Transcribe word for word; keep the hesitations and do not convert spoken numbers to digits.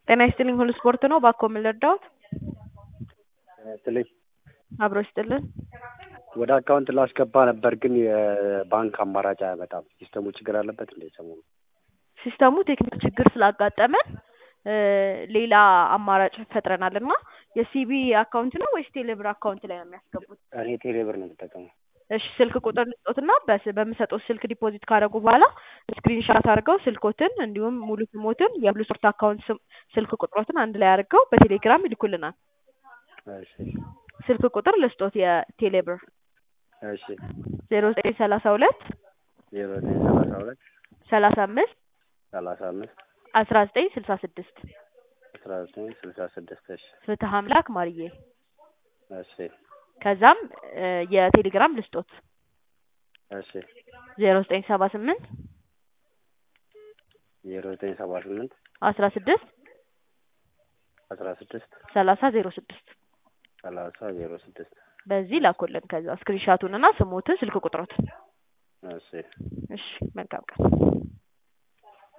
ጤና ይስጥልኝ ሁሉ ስፖርት ነው ባኮ ምን ልርዳዎት? ትልኝ አብሮ ይስጥልን። ወደ አካውንት ላስገባ ነበር ግን የባንክ አማራጭ አያመጣም። ሲስተሙ ችግር አለበት እንዴ? ሰሞኑን ሲስተሙ ቴክኒክ ችግር ስላጋጠመን ሌላ አማራጭ ፈጥረናልና የሲቢ አካውንት ነው ወይስ ቴሌብር አካውንት ላይ ነው የሚያስገቡት? እኔ ቴሌብር ነው የምጠቀመው። እሺ ስልክ ቁጥር ልስጦትና በምሰጠው ስልክ ዲፖዚት ካደረጉ በኋላ ስክሪንሻት አድርገው ስልኮትን እንዲሁም ሙሉ ስሞትን የሁሉ ስፖርት አካውንት ስልክ ቁጥሮትን አንድ ላይ አድርገው በቴሌግራም ይልኩልናል። እሺ ስልክ ቁጥር ልስጦት የቴሌብር እሺ ዜሮ ዘጠኝ ሰላሳ ሁለት ዜሮ ዘጠኝ ሰላሳ ሁለት ሰላሳ አምስት ሰላሳ አምስት አስራ ዘጠኝ ስልሳ ስድስት አስራ ዘጠኝ ስልሳ ስድስት እሺ ፍትህ አምላክ ማርዬ። እሺ ከዛም የቴሌግራም ልስጦት እሺ ዜሮ ዘጠኝ ሰባ ስምንት ዜሮ ዘጠኝ ሰባ ስምንት አስራ ስድስት አስራ ስድስት ሰላሳ ዜሮ ስድስት ሰላሳ ዜሮ ስድስት በዚህ ላኩልን። ከዛ ስክሪንሻቱንና ስሞትን ስልክ ቁጥሮትን። እሺ እሺ መልካም ቀን።